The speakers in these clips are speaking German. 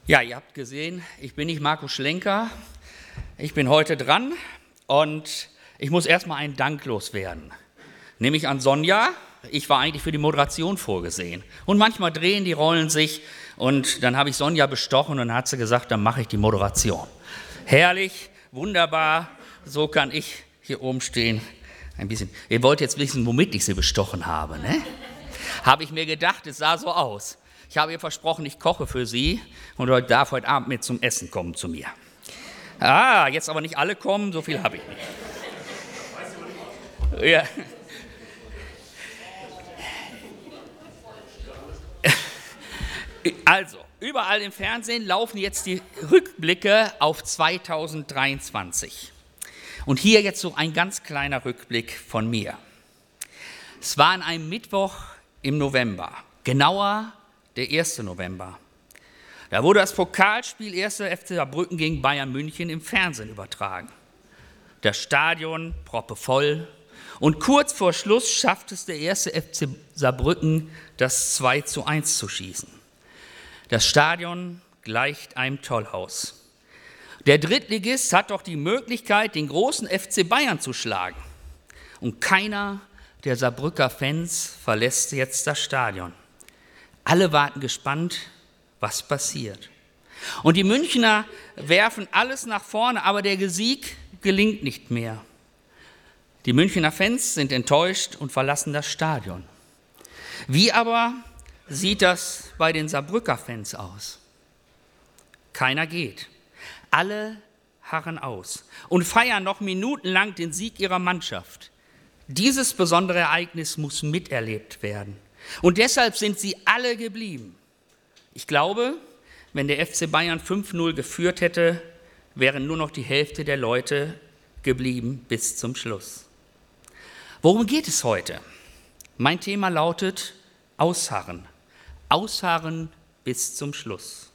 Ja, ihr habt gesehen, ich bin nicht Marco Schlenker, ich bin heute dran und ich muss erstmal einen Dank loswerden. Nämlich an Sonja, ich war eigentlich für die Moderation vorgesehen. Und manchmal drehen die Rollen sich und dann habe ich Sonja bestochen und dann hat sie gesagt, dann mache ich die Moderation. Herrlich, wunderbar, so kann ich hier oben stehen. Ein bisschen. Ihr wollt jetzt wissen, womit ich sie bestochen habe, ne? Habe ich mir gedacht, es sah so aus. Ich habe ihr versprochen, ich koche für sie und darf heute Abend mit zum Essen kommen zu mir. Jetzt aber nicht alle kommen, so viel habe ich nicht. Ja. Also, überall im Fernsehen laufen jetzt die Rückblicke auf 2023. Und hier jetzt so ein ganz kleiner Rückblick von mir. Es war an einem Mittwoch im November, genauer der 1. November. Da wurde das Pokalspiel 1. FC Saarbrücken gegen Bayern München im Fernsehen übertragen. Das Stadion proppevoll und kurz vor Schluss schafft es der 1. FC Saarbrücken, das 2:1 zu schießen. Das Stadion gleicht einem Tollhaus. Der Drittligist hat doch die Möglichkeit, den großen FC Bayern zu schlagen. Und keiner der Saarbrücker Fans verlässt jetzt das Stadion. Alle warten gespannt, was passiert. Und die Münchner werfen alles nach vorne, aber der Sieg gelingt nicht mehr. Die Münchner Fans sind enttäuscht und verlassen das Stadion. Wie aber sieht das bei den Saarbrücker Fans aus? Keiner geht. Alle harren aus und feiern noch minutenlang den Sieg ihrer Mannschaft. Dieses besondere Ereignis muss miterlebt werden. Und deshalb sind sie alle geblieben. Ich glaube, wenn der FC Bayern 5:0 geführt hätte, wären nur noch die Hälfte der Leute geblieben bis zum Schluss. Worum geht es heute? Mein Thema lautet Ausharren. Ausharren bis zum Schluss.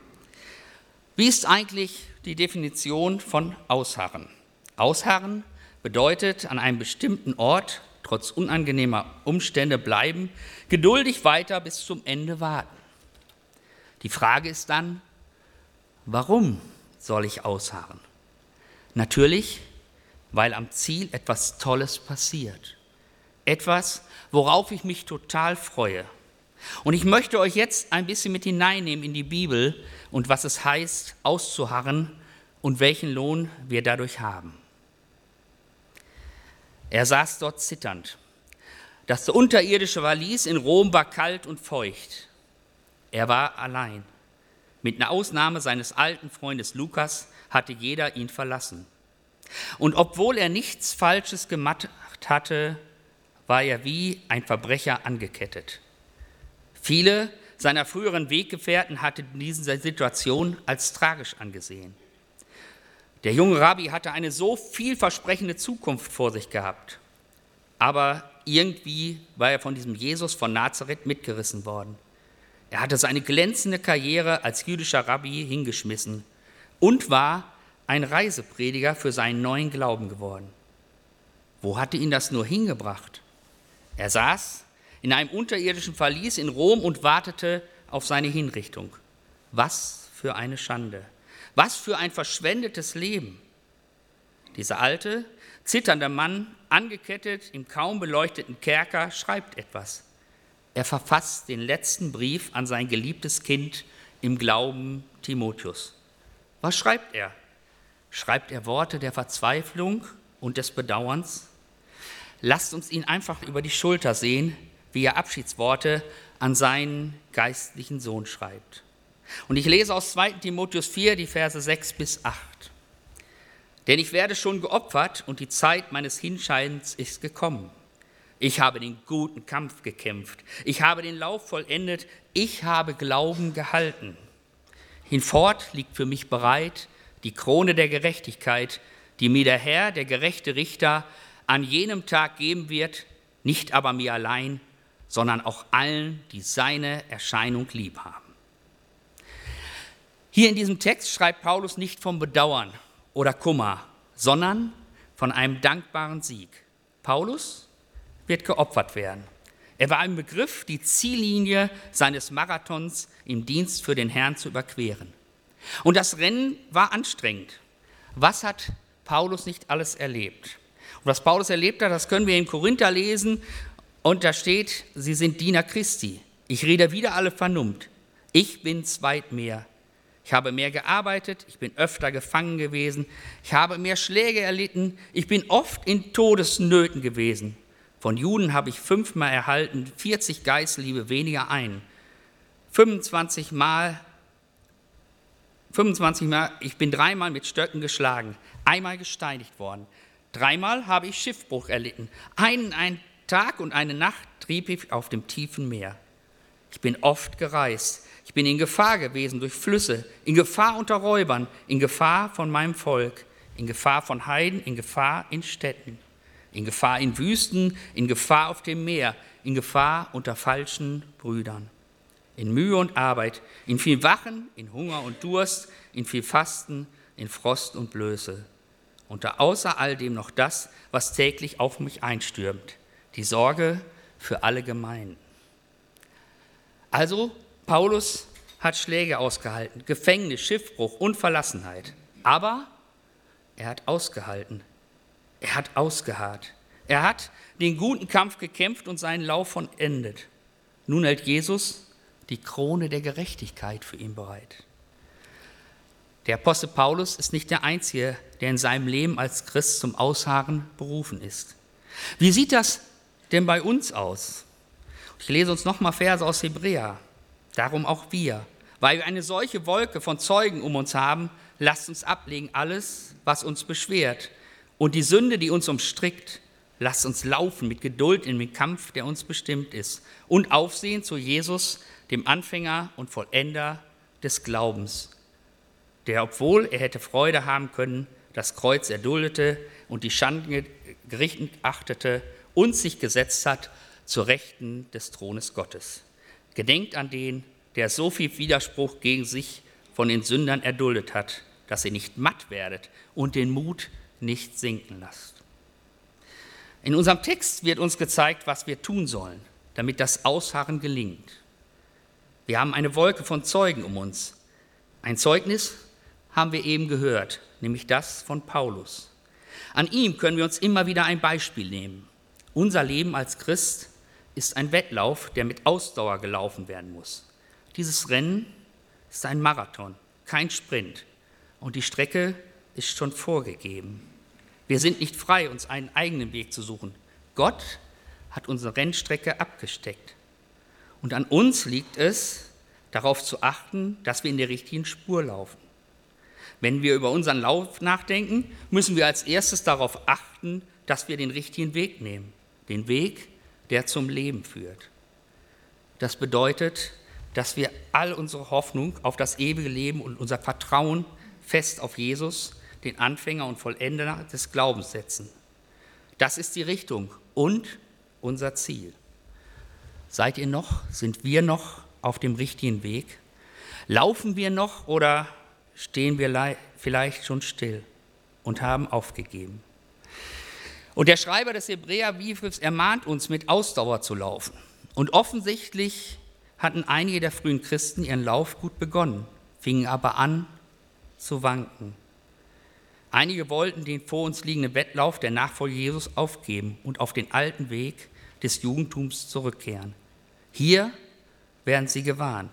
Wie ist eigentlich die Definition von Ausharren? Ausharren bedeutet an einem bestimmten Ort trotz unangenehmer Umstände bleiben, geduldig weiter bis zum Ende warten. Die Frage ist dann, warum soll ich ausharren? Natürlich, weil am Ziel etwas Tolles passiert. Etwas, worauf ich mich total freue. Und ich möchte euch jetzt ein bisschen mit hineinnehmen in die Bibel und was es heißt, auszuharren und welchen Lohn wir dadurch haben. Er saß dort zitternd. Das unterirdische Verlies in Rom war kalt und feucht. Er war allein. Mit einer Ausnahme seines alten Freundes Lukas hatte jeder ihn verlassen. Und obwohl er nichts Falsches gemacht hatte, war er wie ein Verbrecher angekettet. Viele seiner früheren Weggefährten hatten diese Situation als tragisch angesehen. Der junge Rabbi hatte eine so vielversprechende Zukunft vor sich gehabt. Aber irgendwie war er von diesem Jesus von Nazareth mitgerissen worden. Er hatte seine glänzende Karriere als jüdischer Rabbi hingeschmissen und war ein Reiseprediger für seinen neuen Glauben geworden. Wo hatte ihn das nur hingebracht? Er saß in einem unterirdischen Verlies in Rom und wartete auf seine Hinrichtung. Was für eine Schande! Was für ein verschwendetes Leben. Dieser alte, zitternde Mann, angekettet im kaum beleuchteten Kerker, schreibt etwas. Er verfasst den letzten Brief an sein geliebtes Kind im Glauben, Timotheus. Was schreibt er? Schreibt er Worte der Verzweiflung und des Bedauerns? Lasst uns ihn einfach über die Schulter sehen, wie er Abschiedsworte an seinen geistlichen Sohn schreibt. Und ich lese aus 2. Timotheus 4, die Verse 6 bis 8. Denn ich werde schon geopfert und die Zeit meines Hinscheidens ist gekommen. Ich habe den guten Kampf gekämpft. Ich habe den Lauf vollendet. Ich habe Glauben gehalten. Hinfort liegt für mich bereit die Krone der Gerechtigkeit, die mir der Herr, der gerechte Richter, an jenem Tag geben wird, nicht aber mir allein, sondern auch allen, die seine Erscheinung lieb haben. Hier in diesem Text schreibt Paulus nicht vom Bedauern oder Kummer, sondern von einem dankbaren Sieg. Paulus wird geopfert werden. Er war im Begriff, die Ziellinie seines Marathons im Dienst für den Herrn zu überqueren. Und das Rennen war anstrengend. Was hat Paulus nicht alles erlebt? Und was Paulus erlebt hat, das können wir in Korinther lesen. Und da steht, sie sind Diener Christi. Ich rede wider alle Vernunft. Ich bin's weit mehr. Ich habe mehr gearbeitet, ich bin öfter gefangen gewesen, ich habe mehr Schläge erlitten, ich bin oft in Todesnöten gewesen. Von Juden habe ich 5-mal erhalten, 40 Geißelhiebe weniger ein. 25 Mal, ich bin 3-mal mit Stöcken geschlagen, einmal gesteinigt worden. 3-mal habe ich Schiffbruch erlitten. Einen Tag und eine Nacht trieb ich auf dem tiefen Meer. Ich bin oft gereist. Ich bin in Gefahr gewesen durch Flüsse, in Gefahr unter Räubern, in Gefahr von meinem Volk, in Gefahr von Heiden, in Gefahr in Städten, in Gefahr in Wüsten, in Gefahr auf dem Meer, in Gefahr unter falschen Brüdern, in Mühe und Arbeit, in viel Wachen, in Hunger und Durst, in viel Fasten, in Frost und Blöße. Und da außer all dem noch das, was täglich auf mich einstürmt, die Sorge für alle Gemeinden. Also, Paulus hat Schläge ausgehalten, Gefängnis, Schiffbruch und Verlassenheit. Aber er hat ausgehalten. Er hat ausgeharrt. Er hat den guten Kampf gekämpft und seinen Lauf vollendet. Nun hält Jesus die Krone der Gerechtigkeit für ihn bereit. Der Apostel Paulus ist nicht der Einzige, der in seinem Leben als Christ zum Ausharren berufen ist. Wie sieht das denn bei uns aus? Ich lese uns nochmal Verse aus Hebräer. Darum auch wir, weil wir eine solche Wolke von Zeugen um uns haben, lasst uns ablegen alles, was uns beschwert. Und die Sünde, die uns umstrickt, lasst uns laufen mit Geduld in den Kampf, der uns bestimmt ist. Und aufsehen zu Jesus, dem Anfänger und Vollender des Glaubens, der, obwohl er hätte Freude haben können, das Kreuz erduldete und die Schande gerichtet achtete und sich gesetzt hat zur Rechten des Thrones Gottes. Gedenkt an den, der so viel Widerspruch gegen sich von den Sündern erduldet hat, dass ihr nicht matt werdet und den Mut nicht sinken lasst. In unserem Text wird uns gezeigt, was wir tun sollen, damit das Ausharren gelingt. Wir haben eine Wolke von Zeugen um uns. Ein Zeugnis haben wir eben gehört, nämlich das von Paulus. An ihm können wir uns immer wieder ein Beispiel nehmen. Unser Leben als Christ ist ein Wettlauf, der mit Ausdauer gelaufen werden muss. Dieses Rennen ist ein Marathon, kein Sprint. Und die Strecke ist schon vorgegeben. Wir sind nicht frei, uns einen eigenen Weg zu suchen. Gott hat unsere Rennstrecke abgesteckt. Und an uns liegt es, darauf zu achten, dass wir in der richtigen Spur laufen. Wenn wir über unseren Lauf nachdenken, müssen wir als erstes darauf achten, dass wir den richtigen Weg nehmen. Den Weg, der zum Leben führt. Das bedeutet, dass wir all unsere Hoffnung auf das ewige Leben und unser Vertrauen fest auf Jesus, den Anfänger und Vollender des Glaubens setzen. Das ist die Richtung und unser Ziel. Seid ihr noch, sind wir noch auf dem richtigen Weg? Laufen wir noch oder stehen wir vielleicht schon still und haben aufgegeben? Und der Schreiber des Hebräerbriefes ermahnt uns, mit Ausdauer zu laufen. Und offensichtlich hatten einige der frühen Christen ihren Lauf gut begonnen, fingen aber an zu wanken. Einige wollten den vor uns liegenden Wettlauf der Nachfolge Jesus aufgeben und auf den alten Weg des Judentums zurückkehren. Hier werden sie gewarnt.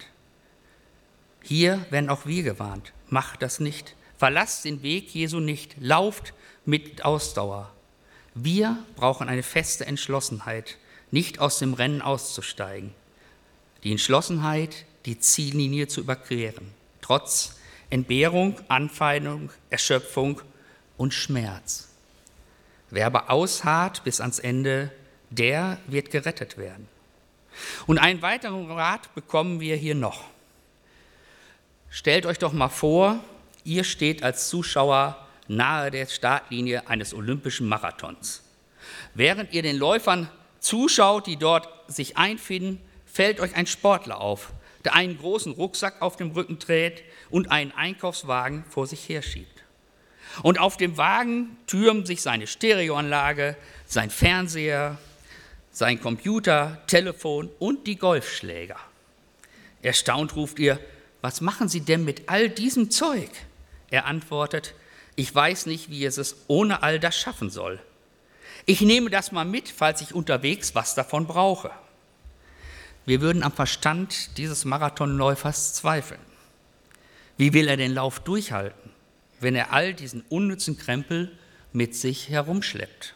Hier werden auch wir gewarnt. Macht das nicht. Verlasst den Weg Jesu nicht. Lauft mit Ausdauer. Wir brauchen eine feste Entschlossenheit, nicht aus dem Rennen auszusteigen. Die Entschlossenheit, die Ziellinie zu überqueren, trotz Entbehrung, Anfeindung, Erschöpfung und Schmerz. Wer aber ausharrt bis ans Ende, der wird gerettet werden. Und einen weiteren Rat bekommen wir hier noch. Stellt euch doch mal vor, ihr steht als Zuschauer nahe der Startlinie eines olympischen Marathons. Während ihr den Läufern zuschaut, die dort sich einfinden, fällt euch ein Sportler auf, der einen großen Rucksack auf dem Rücken trägt und einen Einkaufswagen vor sich herschiebt. Und auf dem Wagen türmen sich seine Stereoanlage, sein Fernseher, sein Computer, Telefon und die Golfschläger. Erstaunt ruft ihr: was machen Sie denn mit all diesem Zeug? Er antwortet, ich weiß nicht, wie es ohne all das schaffen soll. Ich nehme das mal mit, falls ich unterwegs was davon brauche. Wir würden am Verstand dieses Marathonläufers zweifeln. Wie will er den Lauf durchhalten, wenn er all diesen unnützen Krempel mit sich herumschleppt?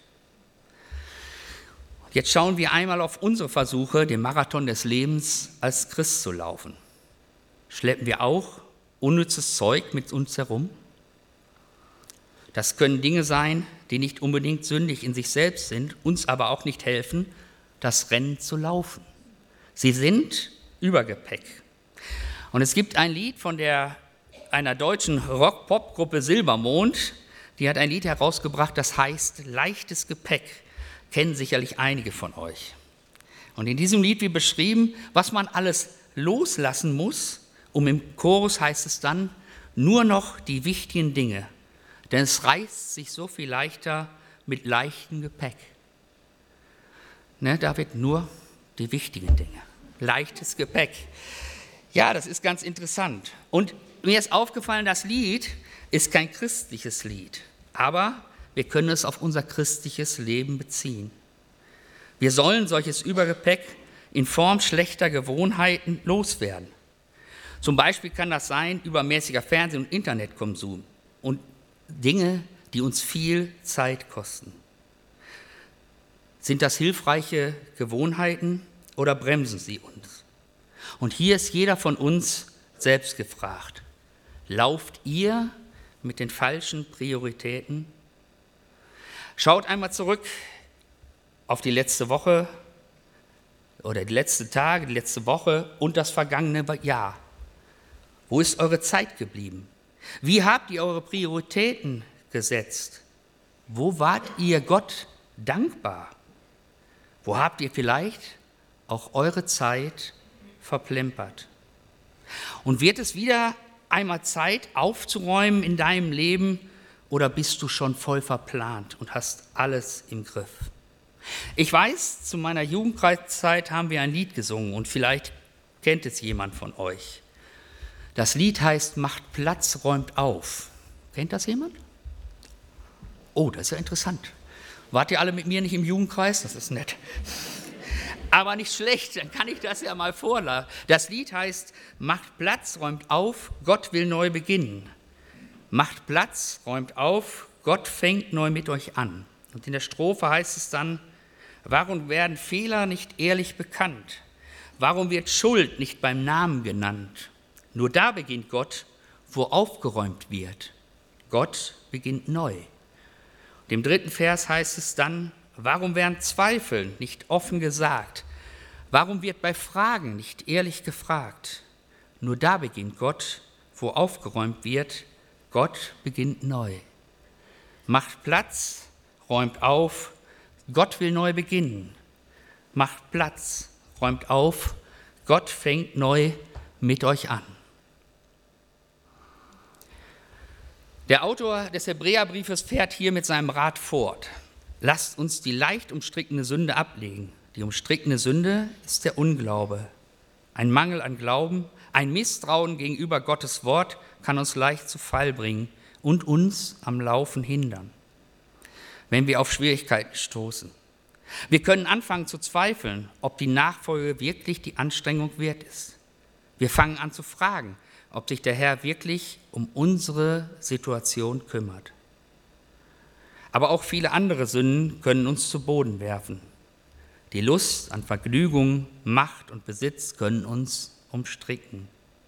Jetzt schauen wir einmal auf unsere Versuche, den Marathon des Lebens als Christ zu laufen. Schleppen wir auch unnützes Zeug mit uns herum? Das können Dinge sein, die nicht unbedingt sündig in sich selbst sind, uns aber auch nicht helfen, das Rennen zu laufen. Sie sind Übergepäck. Und es gibt ein Lied von einer deutschen Rock-Pop-Gruppe Silbermond, die hat ein Lied herausgebracht, das heißt Leichtes Gepäck. Kennen sicherlich einige von euch. Und in diesem Lied wird beschrieben, was man alles loslassen muss, im Chorus heißt es dann, nur noch die wichtigen Dinge. Denn es reißt sich so viel leichter mit leichtem Gepäck. Da wird nur die wichtigen Dinge. Leichtes Gepäck. Ja, das ist ganz interessant. Und mir ist aufgefallen, das Lied ist kein christliches Lied. Aber wir können es auf unser christliches Leben beziehen. Wir sollen solches Übergepäck in Form schlechter Gewohnheiten loswerden. Zum Beispiel kann das sein übermäßiger Fernseh- und Internetkonsum und Dinge, die uns viel Zeit kosten. Sind das hilfreiche Gewohnheiten oder bremsen sie uns? Und hier ist jeder von uns selbst gefragt. Lauft ihr mit den falschen Prioritäten? Schaut einmal zurück auf die letzte Woche oder die letzten Tage, die letzte Woche und das vergangene Jahr. Wo ist eure Zeit geblieben? Wie habt ihr eure Prioritäten gesetzt? Wo wart ihr Gott dankbar? Wo habt ihr vielleicht auch eure Zeit verplempert? Und wird es wieder einmal Zeit aufzuräumen in deinem Leben oder bist du schon voll verplant und hast alles im Griff? Ich weiß, zu meiner Jugendkreiszeit haben wir ein Lied gesungen und vielleicht kennt es jemand von euch. Das Lied heißt Macht Platz, räumt auf. Kennt das jemand? Oh, das ist ja interessant. Wart ihr alle mit mir nicht im Jugendkreis? Das ist nett. Aber nicht schlecht, dann kann ich das ja mal vorladen. Das Lied heißt Macht Platz, räumt auf, Gott will neu beginnen. Macht Platz, räumt auf, Gott fängt neu mit euch an. Und in der Strophe heißt es dann, warum werden Fehler nicht ehrlich bekannt? Warum wird Schuld nicht beim Namen genannt? Nur da beginnt Gott, wo aufgeräumt wird. Gott beginnt neu. Im 3. Vers heißt es dann, warum werden Zweifel nicht offen gesagt? Warum wird bei Fragen nicht ehrlich gefragt? Nur da beginnt Gott, wo aufgeräumt wird. Gott beginnt neu. Macht Platz, räumt auf, Gott will neu beginnen. Macht Platz, räumt auf, Gott fängt neu mit euch an. Der Autor des Hebräerbriefes fährt hier mit seinem Rat fort. Lasst uns die leicht umstrickende Sünde ablegen. Die umstrickende Sünde ist der Unglaube. Ein Mangel an Glauben, ein Misstrauen gegenüber Gottes Wort kann uns leicht zu Fall bringen und uns am Laufen hindern, wenn wir auf Schwierigkeiten stoßen. Wir können anfangen zu zweifeln, ob die Nachfolge wirklich die Anstrengung wert ist. Wir fangen an zu fragen, ob sich der Herr wirklich um unsere Situation kümmert. Aber auch viele andere Sünden können uns zu Boden werfen. Die Lust an Vergnügung, Macht und Besitz können uns umstricken.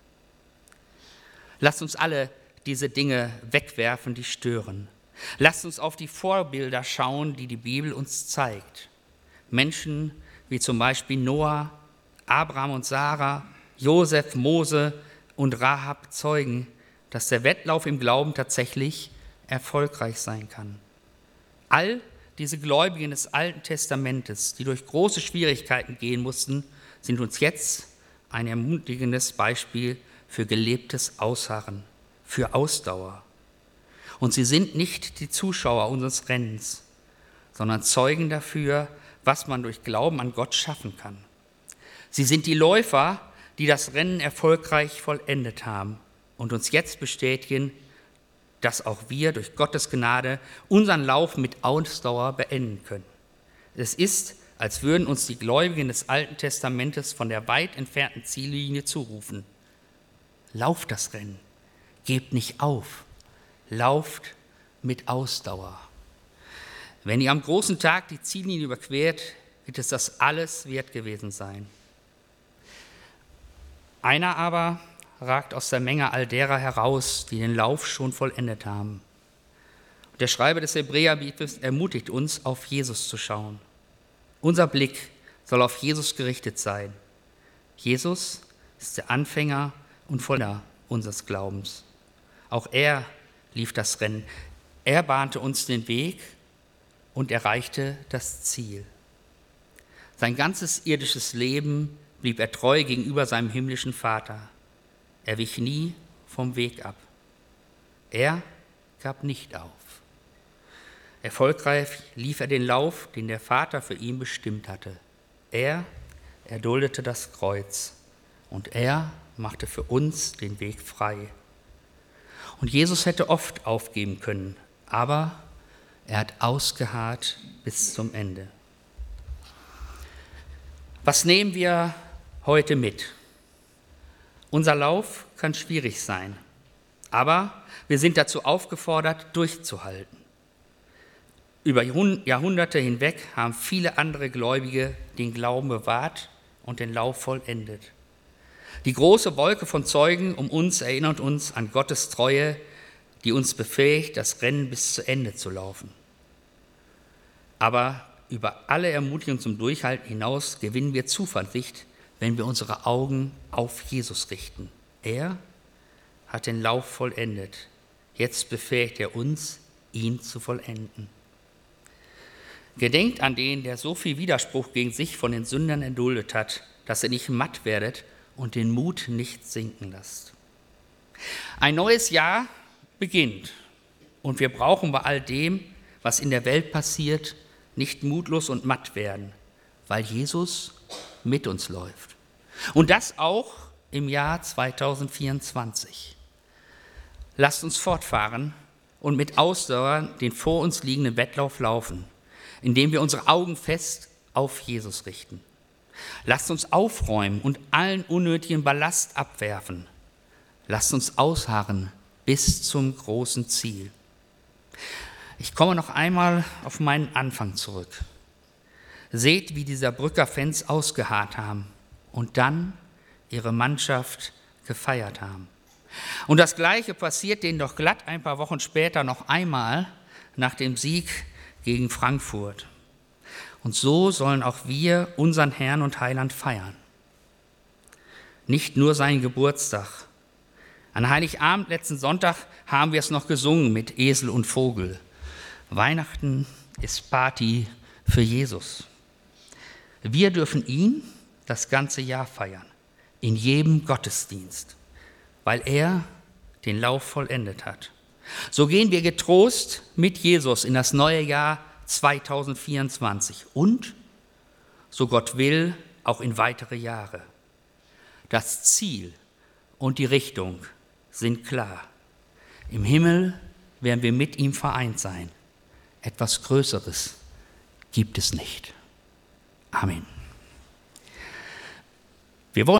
Lasst uns alle diese Dinge wegwerfen, die stören. Lasst uns auf die Vorbilder schauen, die die Bibel uns zeigt. Menschen wie zum Beispiel Noah, Abraham und Sarah, Josef, Mose und Rahab zeugen, dass der Wettlauf im Glauben tatsächlich erfolgreich sein kann. All diese Gläubigen des Alten Testamentes, die durch große Schwierigkeiten gehen mussten, sind uns jetzt ein ermutigendes Beispiel für gelebtes Ausharren, für Ausdauer. Und sie sind nicht die Zuschauer unseres Rennens, sondern Zeugen dafür, was man durch Glauben an Gott schaffen kann. Sie sind die Läufer, die das Rennen erfolgreich vollendet haben und uns jetzt bestätigen, dass auch wir durch Gottes Gnade unseren Lauf mit Ausdauer beenden können. Es ist, als würden uns die Gläubigen des Alten Testamentes von der weit entfernten Ziellinie zurufen. Lauft das Rennen, gebt nicht auf, lauft mit Ausdauer. Wenn ihr am großen Tag die Ziellinie überquert, wird es das alles wert gewesen sein. Einer aber ragt aus der Menge all derer heraus, die den Lauf schon vollendet haben. Und der Schreiber des Hebräerbriefes ermutigt uns, auf Jesus zu schauen. Unser Blick soll auf Jesus gerichtet sein. Jesus ist der Anfänger und Vollender unseres Glaubens. Auch er lief das Rennen. Er bahnte uns den Weg und erreichte das Ziel. Sein ganzes irdisches Leben blieb er treu gegenüber seinem himmlischen Vater. Er wich nie vom Weg ab. Er gab nicht auf. Erfolgreich lief er den Lauf, den der Vater für ihn bestimmt hatte. Er erduldete das Kreuz und er machte für uns den Weg frei. Und Jesus hätte oft aufgeben können, aber er hat ausgeharrt bis zum Ende. Was nehmen wir heute mit? Unser Lauf kann schwierig sein, aber wir sind dazu aufgefordert, durchzuhalten. Über Jahrhunderte hinweg haben viele andere Gläubige den Glauben bewahrt und den Lauf vollendet. Die große Wolke von Zeugen um uns erinnert uns an Gottes Treue, die uns befähigt, das Rennen bis zu Ende zu laufen. Aber über alle Ermutigung zum Durchhalten hinaus gewinnen wir Zuversicht, wenn wir unsere Augen auf Jesus richten. Er hat den Lauf vollendet. Jetzt befähigt er uns, ihn zu vollenden. Gedenkt an den, der so viel Widerspruch gegen sich von den Sündern erduldet hat, dass ihr nicht matt werdet und den Mut nicht sinken lasst. Ein neues Jahr beginnt und wir brauchen bei all dem, was in der Welt passiert, nicht mutlos und matt werden, weil Jesus mit uns läuft. Und das auch im Jahr 2024. Lasst uns fortfahren und mit Ausdauer den vor uns liegenden Wettlauf laufen, indem wir unsere Augen fest auf Jesus richten. Lasst uns aufräumen und allen unnötigen Ballast abwerfen. Lasst uns ausharren bis zum großen Ziel. Ich komme noch einmal auf meinen Anfang zurück. Seht, wie die Saarbrücker Fans ausgeharrt haben und dann ihre Mannschaft gefeiert haben. Und das Gleiche passiert denen doch glatt ein paar Wochen später noch einmal nach dem Sieg gegen Frankfurt. Und so sollen auch wir unseren Herrn und Heiland feiern. Nicht nur seinen Geburtstag. An Heiligabend letzten Sonntag haben wir es noch gesungen mit Esel und Vogel. Weihnachten ist Party für Jesus. Wir dürfen ihn das ganze Jahr feiern, in jedem Gottesdienst, weil er den Lauf vollendet hat. So gehen wir getrost mit Jesus in das neue Jahr 2024 und, so Gott will, auch in weitere Jahre. Das Ziel und die Richtung sind klar. Im Himmel werden wir mit ihm vereint sein. Etwas Größeres gibt es nicht. Amen.